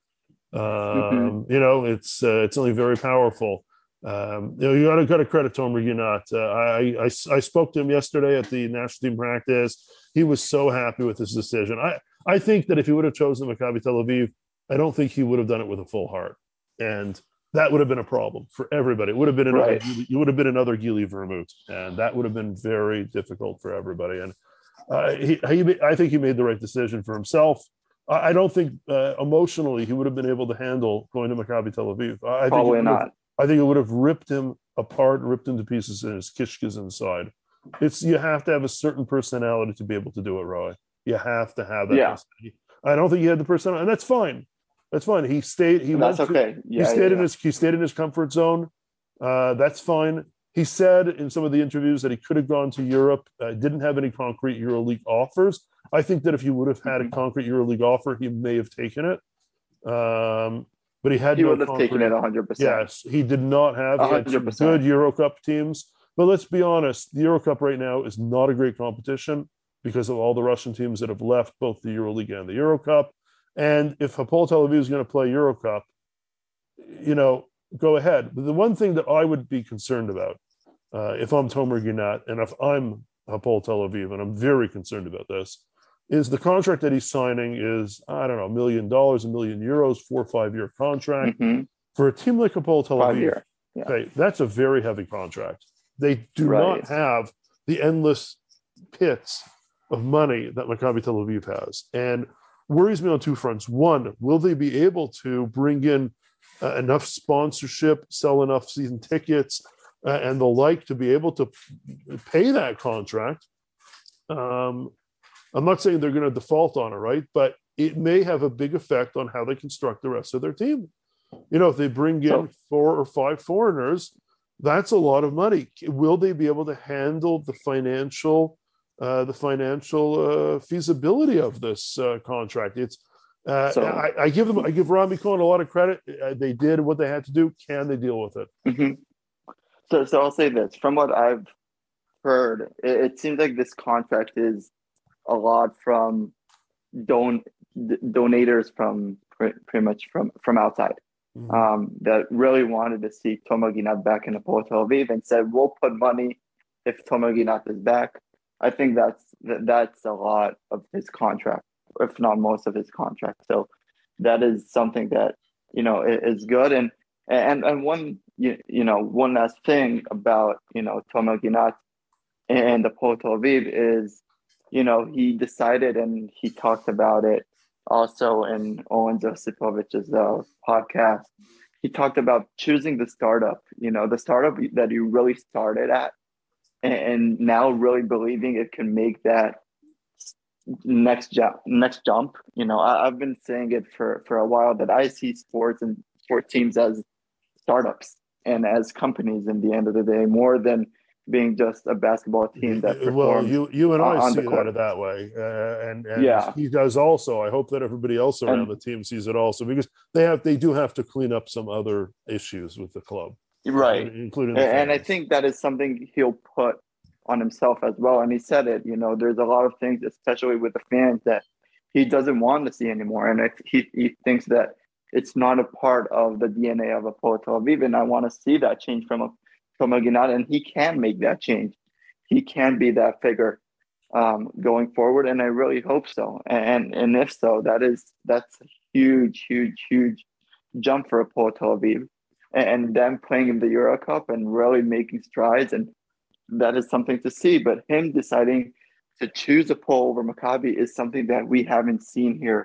It's only very powerful. You got to credit Tomer Ginat. I spoke to him yesterday at the national team practice. He was so happy with his decision. I think that if he would have chosen Maccabi Tel Aviv, I don't think he would have done it with a full heart, and that would have been a problem for everybody. It would have been another Gili Vermouth, and that would have been very difficult for everybody. And I think he made the right decision for himself. I don't think emotionally he would have been able to handle going to Maccabi Tel Aviv. Probably not. I think it would have ripped him apart, ripped into pieces, and his kishkas inside. You have to have a certain personality to be able to do it, Roy. You have to have that. Yeah. I don't think he had the personality, and that's fine. That's fine. He stayed. He stayed in his comfort zone. That's fine. He said in some of the interviews that he could have gone to Europe. Didn't have any concrete EuroLeague offers. I think that if he would have had a concrete EuroLeague offer, he may have taken it. But he would have taken it 100%. Yes, he did not have 100%. Good Euro Cup teams. But let's be honest, the Euro Cup right now is not a great competition because of all the Russian teams that have left both the EuroLeague and the Euro Cup. And if Hapoel Tel Aviv is going to play Euro Cup, go ahead. But the one thing that I would be concerned about, if I'm Tomer Ginat and if I'm Hapoel Tel Aviv, and I'm very concerned about this, is the contract that he's signing is, I don't know, $1 million, €1 million, 4 or 5 year contract. For a team like Hapoel Tel Aviv, okay, that's a very heavy contract. They do not have the endless pits of money that Maccabi Tel Aviv has. And worries me on two fronts. One, will they be able to bring in enough sponsorship, sell enough season tickets, and the like to be able to pay that contract? I'm not saying they're going to default on it, right? But it may have a big effect on how they construct the rest of their team. If they bring in 4 or 5 foreigners, that's a lot of money. Will they be able to handle the financial feasibility of this contract? It's I give Rami Cohen a lot of credit. They did what they had to do. Can they deal with it? So I'll say this: from what I've heard, it seems like this contract is a lot from donators from pretty much from outside, that really wanted to see Tomer Ginat back in Hapoel Tel Aviv and said, we'll put money if Tomer Ginat is back. I think that's a lot of his contract, if not most of his contract. So that is something that, is good. And one, one last thing about, Tomer Ginat and the Hapoel Tel Aviv is, he decided, and he talked about it also in Owen Josipovich's podcast. He talked about choosing the startup, the startup that you really started at, and now really believing it can make that next jump. I've been saying it for a while that I see sports and sport teams as startups and as companies in the end of the day, more than being just a basketball team that performs. Well, you and I see it that way, and yeah, he does also. I hope that everybody else around the team sees it also, because they do have to clean up some other issues with the club, right? Including and I think that is something he'll put on himself as well. And he said it. There's a lot of things, especially with the fans, that he doesn't want to see anymore, and he thinks that it's not a part of the DNA of Hapoel Tel Aviv. And I want to see that change from Tomer Ginat, and he can make that change. He can be that figure going forward, and I really hope so. And if so, that's a huge jump for Hapoel Tel Aviv, and them playing in the Euro Cup and really making strides, and that is something to see. But him deciding to choose Hapoel over Maccabi is something that we haven't seen here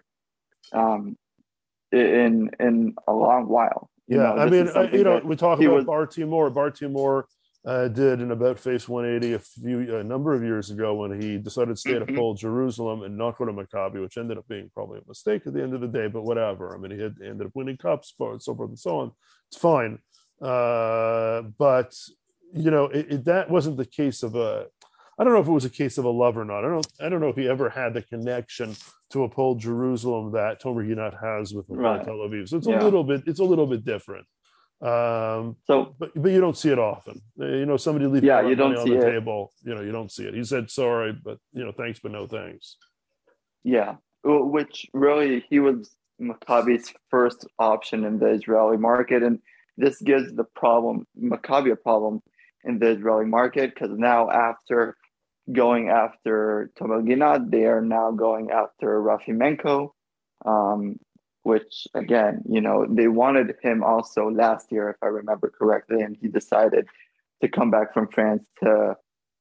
in a long while. We talk about Bar Timor. Bar Timor did an About Face 180 a number of years ago when he decided to stay at Hapoel Jerusalem and not go to Maccabi, which ended up being probably a mistake at the end of the day, but whatever. I mean, he ended up winning cups, so forth and so on. It's fine. But that wasn't the case of I don't know if it was a case of a love or not. I don't know if he ever had the connection to Hapoel Jerusalem that Tomer Ginat has with Hapoel Tel Aviv. So it's a little bit different. But you don't see it often. Somebody leaving money on the table. You don't see it. He said sorry, but thanks, but no thanks. Yeah, which really he was Maccabi's first option in the Israeli market, and this gives Maccabi a problem in the Israeli market, because now after going after Tomer Ginat, they are now going after Rafi Menko, which again, they wanted him also last year, if I remember correctly, and he decided to come back from France to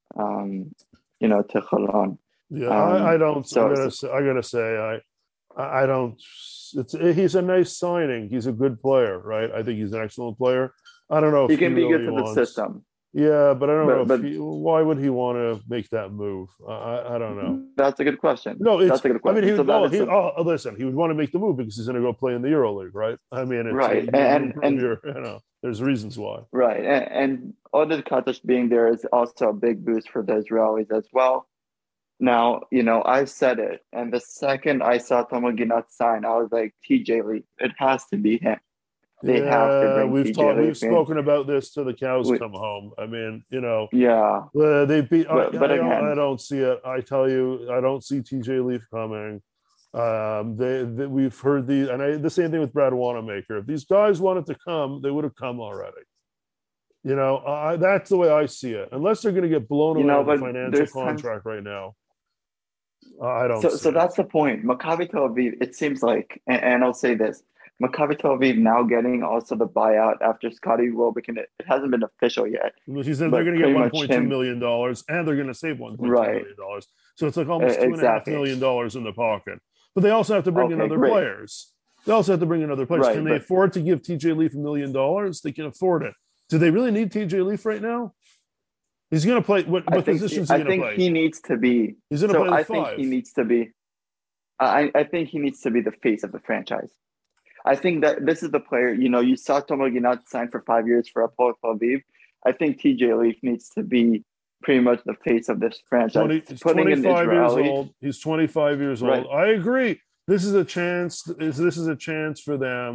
Cologne. Yeah, I don't. I gotta say, I don't. He's a nice signing. He's a good player, right? I think he's an excellent player. I don't know if he can be good for the system. Yeah, but I don't know. Why would he want to make that move? I don't know. That's a good question. No, that's a good question. I mean, listen, he would want to make the move because he's going to go play in the EuroLeague, right? I mean, right, there's reasons why. Right, and Oded Katash being there is also a big boost for the Israelis as well. Now, I've said it, and the second I saw Tomer Ginat sign, I was like, TJ Leaf, it has to be him. They have to bring we've spoken about this till the cows come home. I mean, yeah. They beat. But again, I don't see it. I tell you, I don't see TJ Leaf coming. We've heard the same thing with Brad Wanamaker. If these guys wanted to come, they would have come already. That's the way I see it. Unless they're going to get blown away with a financial contract right now. I don't. So that's the point. Maccabi Tel Aviv. It seems like, and I'll say this. Maccabi Tel Aviv now getting also the buyout after Scotty Robikin. It hasn't been official yet. He said they're going to get $1.2 million, and they're going to save $1.2 million. So it's like almost $2.5 million in the pocket. But they also have to bring in other players. Right, can they afford to give TJ Leaf $1 million? They can afford it. Do they really need TJ Leaf right now? He's going to play. What position is he going to play? I think he needs to be. He's going to play with 5. I think he needs to be. I think he needs to be the face of the franchise. I think that this is the player. You saw Tomer Ginat sign for 5 years for Hapoel Tel Aviv. I think TJ Leaf needs to be pretty much the face of this franchise. He's 25 years old. He's 25 years old. I agree. This is a chance. This is a chance for them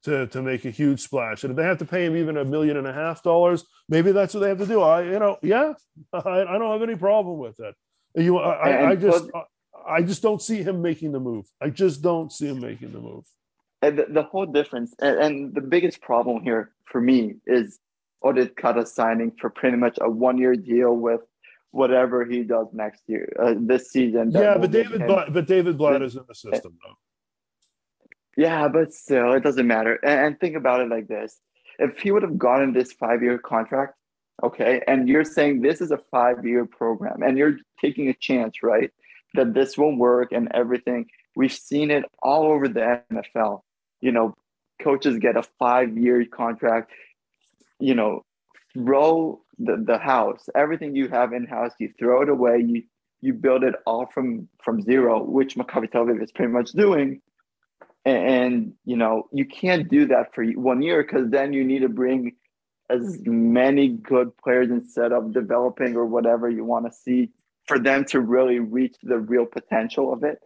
to make a huge splash. And if they have to pay him even $1.5 million, maybe that's what they have to do. I don't have any problem with it. I just don't see him making the move. I just don't see him making the move. And the whole difference, and the biggest problem here for me is Oded Kata signing for pretty much a 1-year deal with whatever he does next year, this season. Yeah, but David Blatt is in the system, though. Yeah, but still, it doesn't matter. And think about it like this. If he would have gotten this 5-year contract, okay, and you're saying this is a 5-year program, and you're taking a chance, right, that this will work and everything. We've seen it all over the NFL. Coaches get a 5-year contract, throw the house, everything you have in-house, you throw it away, you build it all from zero, which Maccabi Tel Aviv is pretty much doing. And you can't do that for 1 year, because then you need to bring as many good players instead of developing or whatever you want to see for them to really reach the real potential of it.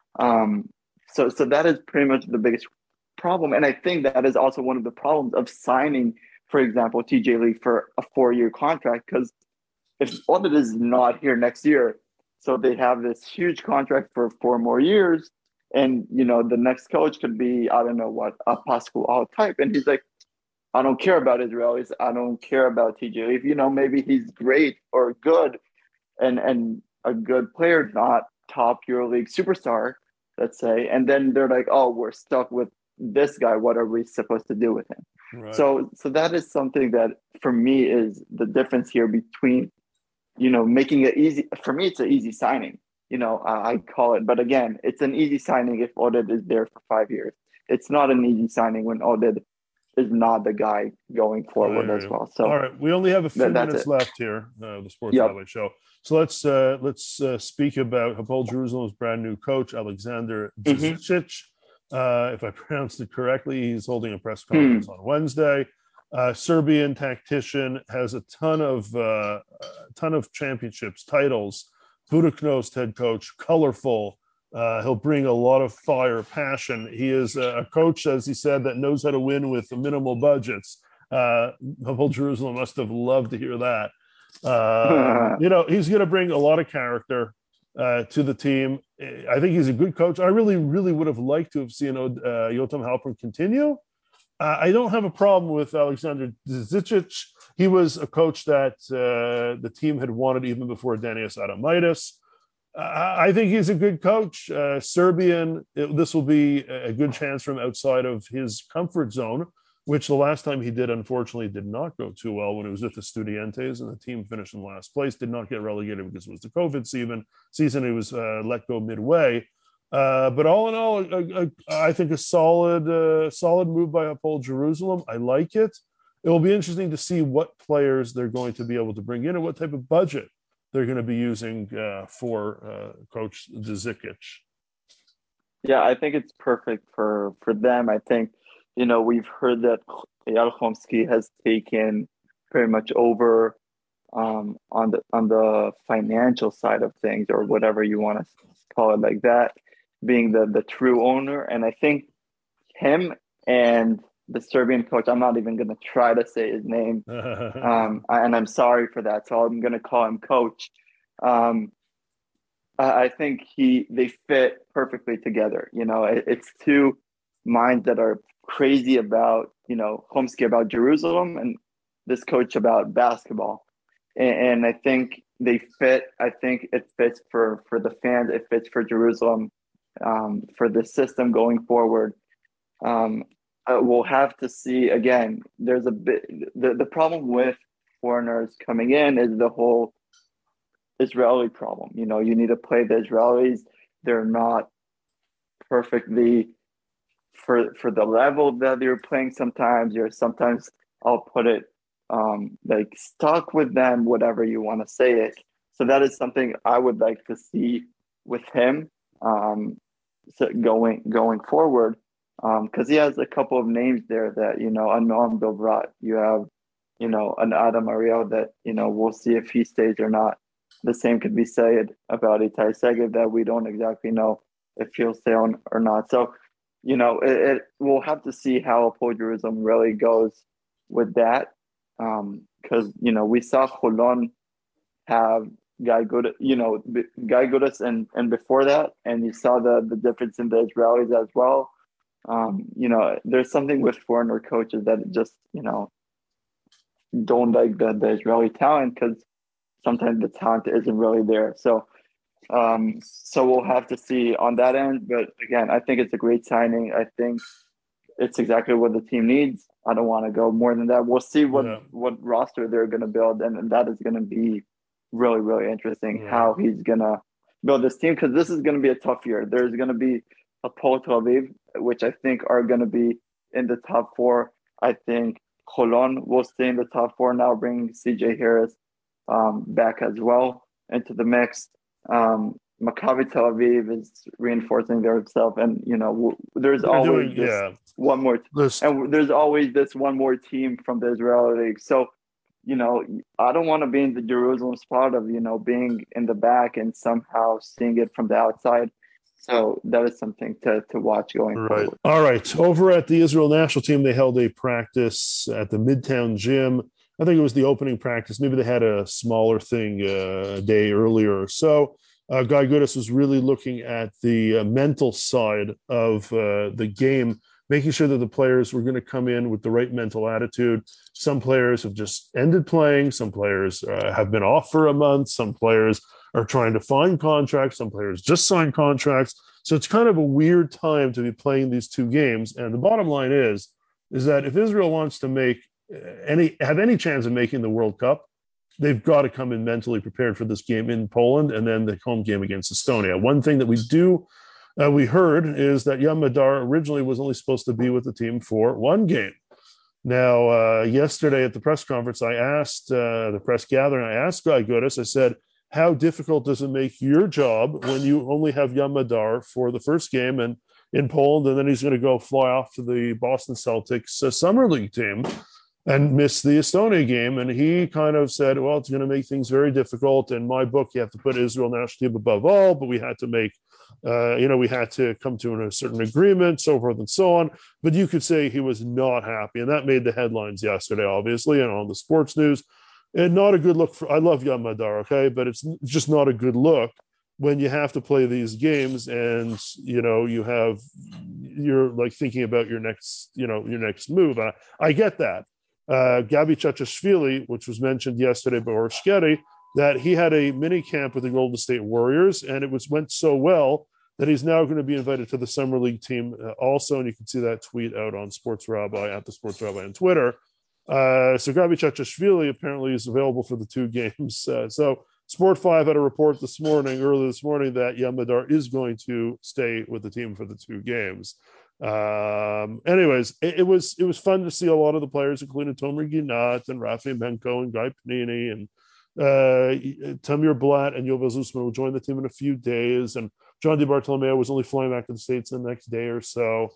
So that is pretty much the biggest problem. And I think that is also one of the problems of signing, for example, TJ Lee for a 4-year contract, because if Oded is not here next year, so they have this huge contract for 4 more years, and the next coach could be, I don't know what, a Pascal type, and he's like, I don't care about Israelis, I don't care about TJ Lee. Maybe he's great or good and a good player, not top EuroLeague superstar, let's say, and then they're like, oh, we're stuck with this guy, what are we supposed to do with him? Right. So that is something that for me is the difference here between making it easy. For me, it's an easy signing, I call it, but again, it's an easy signing if Oded is there for 5 years. It's not an easy signing when Oded is not the guy going forward as well. So all right, we only have a few minutes left here, the Sports Rabbi Show. So let's speak about Hapoel Jerusalem's brand new coach, Alexander Zizic. If I pronounced it correctly, he's holding a press conference on Wednesday. Serbian tactician, has a ton of championships, titles. Budućnost head coach, colorful. He'll bring a lot of fire, passion. He is a coach, as he said, that knows how to win with minimal budgets. Hapoel Jerusalem must have loved to hear that. He's going to bring a lot of character to the team. I think he's a good coach. I really, really would have liked to have seen Yotam Halpern continue. I don't have a problem with Alexander Zizic. He was a coach that the team had wanted even before Daniel Adamaitis. I think he's a good coach. Serbian, this will be a good chance for him outside of his comfort zone, which the last time he did, unfortunately, did not go too well when it was with the Estudiantes, and the team finished in last place, did not get relegated because it was the COVID season. He was let go midway. But all in all, I think a solid move by Hapoel Jerusalem. I like it. It will be interesting to see what players they're going to be able to bring in and what type of budget they're going to be using for Coach Zizic. Yeah, I think it's perfect for them. I think, we've heard that Eyal Chomsky has taken pretty much over on the financial side of things, or whatever you want to call it like that, being the true owner. And I think him and the Serbian coach, I'm not even going to try to say his name, and I'm sorry for that, so I'm going to call him Coach. I think they fit perfectly together. It's two minds that are crazy about, Chomsky about Jerusalem and this coach about basketball. And I think they fit. I think it fits for the fans. It fits for Jerusalem, for the system going forward. We'll have to see. Again, there's a bit, the problem with foreigners coming in is the whole Israeli problem. You need to play the Israelis. They're not perfectly for the level that they're playing. Sometimes I'll put it like stuck with them, whatever you want to say it. So that is something I would like to see with him so going forward, because he has a couple of names there that, a Noam Dovrat, you have, an Adam Ariel that, we'll see if he stays or not. The same could be said about Itai Segev, that we don't exactly know if he'll stay on or not. So, we'll have to see how Hapoel Jerusalem really goes with that. Because, we saw Cholon have Guy Gudas and before that, and you saw the difference in the Israelis as well. There's something with foreigner coaches that just, don't like the Israeli talent because sometimes the talent isn't really there. So we'll have to see on that end. But again, I think it's a great signing. I think it's exactly what the team needs. I don't want to go more than that. We'll see what roster they're going to build, and that is going to be really, really interesting how he's going to build this team, because this is going to be a tough year. There's going to be Hapoel Tel Aviv, which I think are going to be in the top four. I think Cholon will stay in the top four now, bringing CJ Harris back as well into the mix. Maccabi Tel Aviv is reinforcing themselves, and there's always one more, and there's always this one more team from the Israeli league. So, I don't want to be in the Jerusalem spot of being in the back and somehow seeing it from the outside. So that is something to watch going forward. All right. Over at the Israel national team, they held a practice at the Midtown Gym. I think it was the opening practice. Maybe they had a smaller thing a day earlier or so. Guy Gudas was really looking at the mental side of the game, making sure that the players were going to come in with the right mental attitude. Some players have just ended playing. Some players have been off for a month. Some players are trying to find contracts. Some players just signed contracts. So it's kind of a weird time to be playing these two games. And the bottom line is that if Israel wants to have any chance of making the World Cup, they've got to come in mentally prepared for this game in Poland and then the home game against Estonia. One thing that we heard is that Yam Madar originally was only supposed to be with the team for one game. Now, yesterday at the press conference, I asked the press gathering, I asked Guy Gudas, I said, how difficult does it make your job when you only have Yam Madar for the first game and in Poland, and then he's going to go fly off to the Boston Celtics Summer League team and miss the Estonia game? And he kind of said, well, it's going to make things very difficult. In my book, you have to put Israel national team above all, but we had to make, we had to come to a certain agreement, so forth and so on. But you could say he was not happy. And that made the headlines yesterday, obviously, and on the sports news. And not a good look I love Yam Madar, okay? But it's just not a good look when you have to play these games and, you're like thinking about your next move. I get that. Gabi Chachashvili, which was mentioned yesterday by Orshkeri, that he had a mini camp with the Golden State Warriors, and it went so well that he's now going to be invited to the Summer League team also. And you can see that tweet out on Sports Rabbi at the Sports Rabbi on Twitter. So Gabi Chachashvili apparently is available for the two games. So Sport 5 had a report early this morning, that Yam Madar is going to stay with the team for the two games. Anyways, it was fun to see a lot of the players, including Tomer Ginat and Rafi Menko and Guy Panini and Tamir Blatt and Yovel Zusman will join the team in a few days. And John DiBartolomeo was only flying back to the States the next day or so.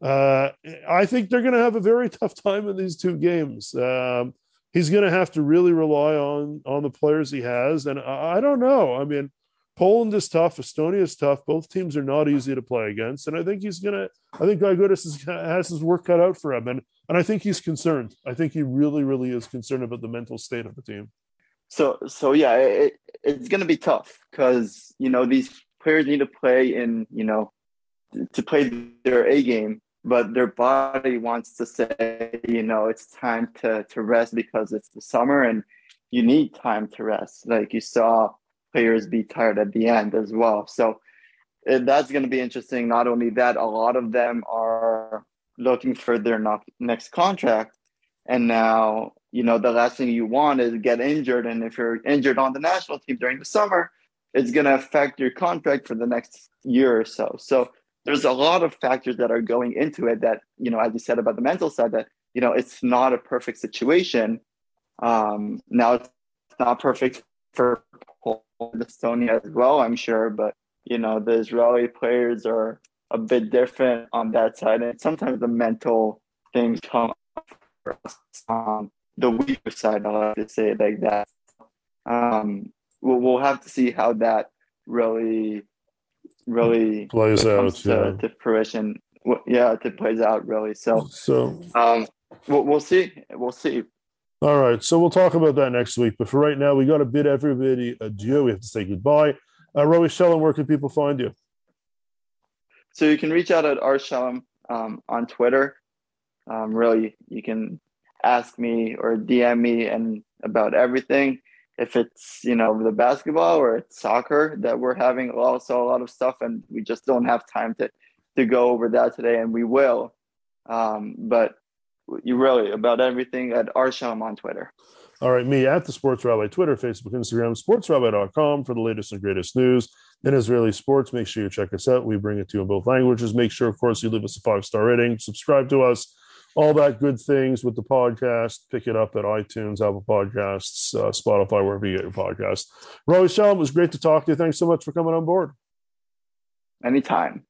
I think they're going to have a very tough time in these two games. He's going to have to really rely on the players he has. And I don't know. I mean, Poland is tough. Estonia is tough. Both teams are not easy to play against. And I think I think Guy Gudas has his work cut out for him. And I think he's concerned. I think he really, really is concerned about the mental state of the team. So yeah, it's going to be tough because, these players need to play to play their A game. But their body wants to say, it's time to rest because it's the summer and you need time to rest. Like you saw players be tired at the end as well. So that's going to be interesting. Not only that, a lot of them are looking for their next contract. And now, the last thing you want is get injured. And if you're injured on the national team during the summer, it's going to affect your contract for the next year or so. So there's a lot of factors that are going into it that, as you said about the mental side, that, it's not a perfect situation. Now it's not perfect for Estonia as well, I'm sure. But, the Israeli players are a bit different on that side. And sometimes the mental things come on the weaker side, I like to say it like that. We'll have to see how that really plays out to fruition yeah, it plays out really. So So, we'll see. We'll see. all right. So we'll talk about that next week. But for right now, we got to bid everybody adieu. We have to say goodbye. Roy Shellam, where can people find you? So you can reach out at rshellam on Twitter. Really, you can ask me or DM me and about everything. If it's, the basketball or it's soccer that we're having also a lot of stuff, and we just don't have time to go over that today, and we will. But you really about everything at rshellam on Twitter. All right, me at the Sports Rabbi, Twitter, Facebook, Instagram, sportsrabbi.com for the latest and greatest news in Israeli sports. Make sure you check us out. We bring it to you in both languages. Make sure, of course, you leave us a 5-star rating, subscribe to us, all that good things with the podcast. Pick it up at iTunes, Apple Podcasts, Spotify, wherever you get your podcasts. Roy Shellam, it was great to talk to you. Thanks so much for coming on board. Anytime.